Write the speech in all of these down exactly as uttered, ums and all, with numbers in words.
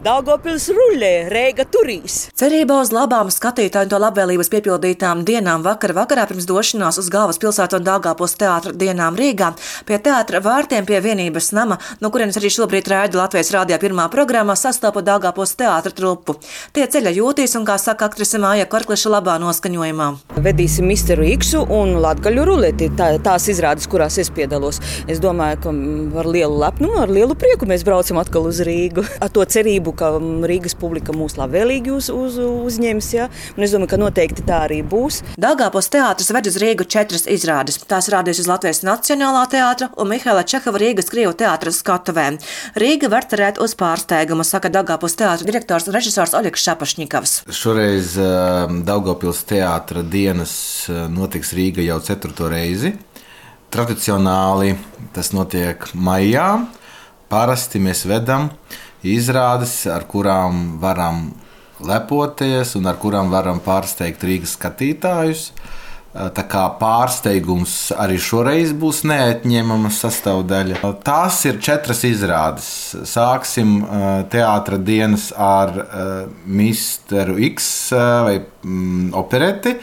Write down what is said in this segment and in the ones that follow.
Daugavpils rullē, Reiga turīs. Cerībā uz labām skatītāju un to labvēlības piepildītām dienām vakar vakarā pirms došanās uz galvaspilsētu un Daugavpils teātra dienām Rīgā pie teātra vārtiem pie vienības nama, no kurienes arī šobrīd raida Latvijas rādio pirmā programmā, sastopa Daugavpils teātra trupu. Tie ceļa jūtīs un, kā saka aktrise Māja Korkliša, labā noskaņojumā. Vedīsim misteru Iksu un Latgaļu ruleti, tā, tās izrādes, kurās es piedalos. Es domāju, ka ar lielu lepnumu, ar lielu prieku mēs braucam atkal uz Rīgu. Ar to cerību, ka Rīgas publika mūs labvēlīgi uz, uz, uzņems, ja? Un es domāju, ka noteikti tā arī būs. Daugavpils teātris ved uz Rīgu četras izrādes. Tās rādīs uz Latvijas Nacionālā teātra un Mihaila Čehova Rīgas Krievu teātra skatuvēm. Rīga var cerēt uz pārsteigumu, saka Daugavpils teātra direktors un režisors Oļegs Šapašņikovs. Šoreiz uh, Daugavpils teātra dienas uh, notiks Rīga jau ceturto reizi. Tradicionāli tas notiek maijā. Parasti mēs vedam izrādes, ar kurām varam lepoties un ar kurām varam pārsteigt Rīgas skatītājus. Tā kā pārsteigums arī šoreiz būs neatņemama sastāvdaļa. Tās ir četras izrādes. Sāksim teātra dienas ar misteru X vai mm, opereti.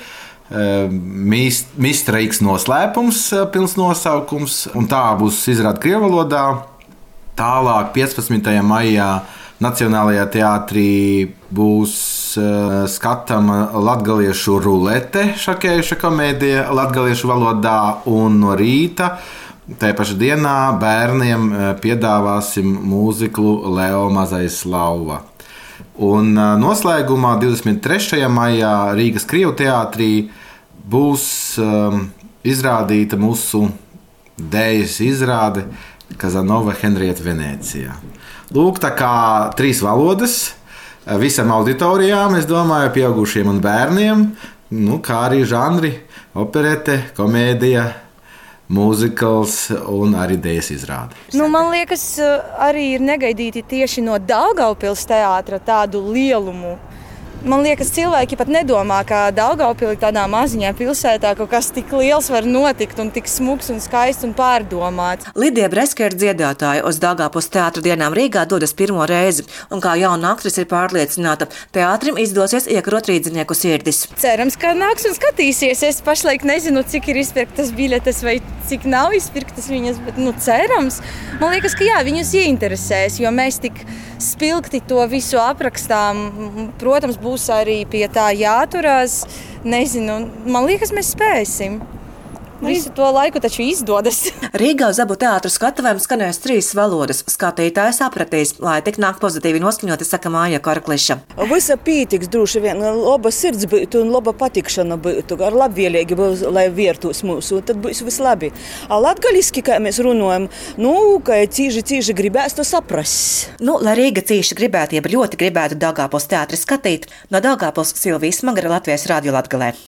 Mistera X noslēpums, pilns nosaukums, un tā būs izrāde krievu valodā. Tālāk piecpadsmitajā maijā Nacionālajā teātrī būs uh, skatama latgaliešu rulete, šokējuša komēdija latgaliešu valodā, un no rīta tajā pašā dienā bērniem uh, piedāvāsim mūziklu Leo Mazais Lauva. Un uh, noslēgumā divdesmit trešajā maijā Rīgas Krievu teātrī būs um, izrādīta mūsu dēļas izrāde Kazanova Henrieta Venecijā. Lūk, tā kā trīs valodas visam auditorijām, es domāju, pieaugušiem un bērniem, nu, kā arī žanri, operete, komēdija, mūzikls un arī dēļas izrāde. Nu, man liekas, arī ir negaidīti tieši no Daugavpils teātra tādu lielumu. Man liekas, cilvēki pat nedomā, ka Daugavpilī tādā maziņā pilsētā kaut kas tik liels var notikt un tik smuks un skaists un pārdomāts. Lidija Breska ir dziedātāja uz Daugavpils teātra dienām Rīgā dodas pirmo reizi, un kā jauna aktrise ir pārliecināta, teātrim izdosies iekarot rīdzinieku sirdis. Cerams, ka nāks un skatīsies. Es pašlaik nezinu, cik ir izpirktas biļetes vai cik nav izpirktas viņas, bet nu cerams. Man liekas, ka jā, viņus ieinteresēs, jo mēs tik spilgti to visu aprakstām. Protams, būs arī pie tā jāturās. Nezinu, man liekas, mēs spēsim. Visu to laiku taču izdodas. Rīgā uz abu teātru skatuvēm skanēs trīs valodas. Skatītāji sapratīs, lai tik nāk pozitīvi noskaņoti, saka Māja Korkliša. Visa pītiks droši vien, laba sirds būtu un laba patikšana būtu, ar labvēlīgi būs, lai vērtos mūsu, tad būs viss labi. A latgaliski, kā mēs runājam, nu, ka cīži, cīži gribēs to saprast. Nu, lai Rīga cīši gribētu, jeb ļoti gribētu Daugavpils teātri skatīt, no Daugavpils Silvijas Smagara, Latvijas rādio Latgalē.